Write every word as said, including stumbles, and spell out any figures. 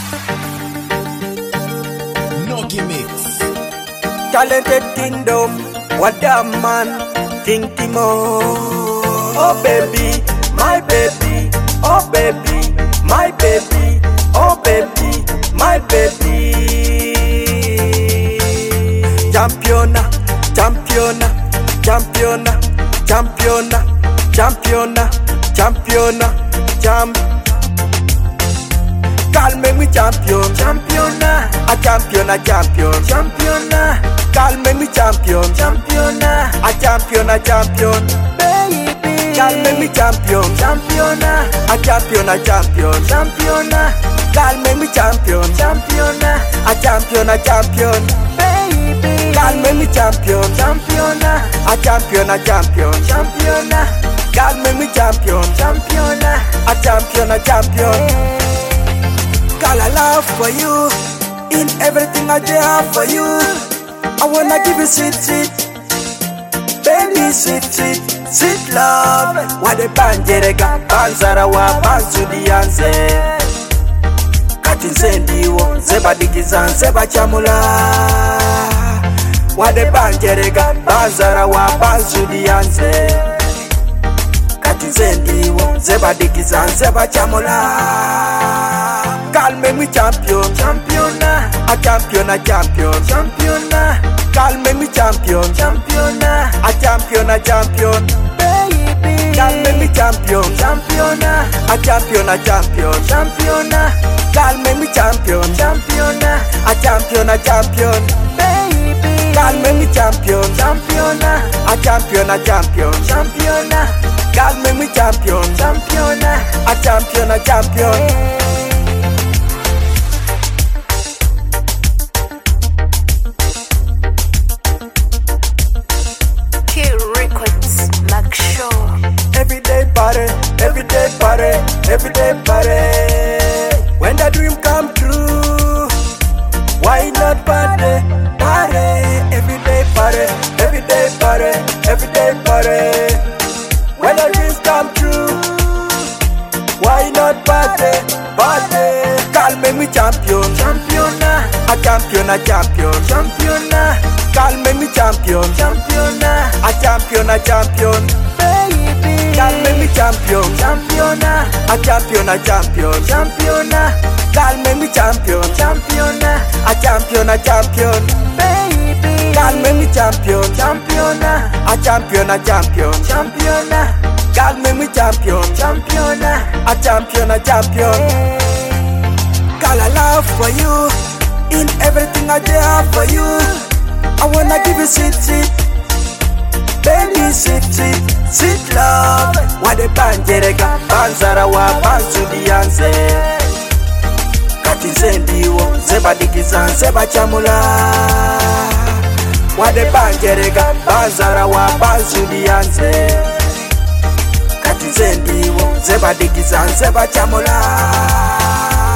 Talented Kingdom, what a man, King Timo. Oh baby, my baby, oh baby, my baby, oh baby, my baby. Championa, championa, championa, championa, championa, championa, champ. Call me me champion, championa, a champion, a champion, championa. Call me me champion, championa, a champion, a champion, baby. Call me me champion, championa, a champion, a champion, championa. Call me me champion, championa, a champion, a champion, baby. Call me me champion, championa, a champion, a champion, championa. Call me me champion, championa, a champion, a champion. Girl, I love for you, in everything I do for you. I wanna give you sweet, sweet, baby, sweet, sweet, sweet love. Wade banjerega, banzara wa bansudianze. Kati nzendiwo, zeba digizan, zeba chamula. Wade banjerega, banzara wa bansudianze. Kati nzendiwo, zeba digizan, zeba chamula. Call me me champion, championa, a champion, a champion, championa. Call me me champion, championa, a champion, a champion, baby. Call me me champion, championa, a champion, a champion, championa. Call me me champion, championa, a champion, a champion, baby. Call me me champion, championa, a champion, a champion, championa. Call me me champion, championa, a champion, a champion. Everyday party, everyday party, everyday party. When the dream come true, why not party, party? Everyday party, everyday party, everyday party. When the dreams come true, why not party, party? Call me me champion, championa, a champion, a champion, championa. Call me me champion, championa, a champion, a champion, baby. Call me me champion, championa, a champion, a champion, championa. Call me me champion, championa, a champion, a champion, baby. Call me me champion, championa, a champion, a champion, championa. Call me me champion, championa, a champion, a champion. Girl, I love for you, in everything I do for you. I wanna give you sweet, sweet, baby, sweet, sweet, sweet love. Wade banjerega, banzara wa bansudianze. Kati nzendiwo, zeba digizan, zeba chamula. Wade banjerega, banzara wa bansudianze. Kati nzendiwo, zeba digizan, zeba chamula.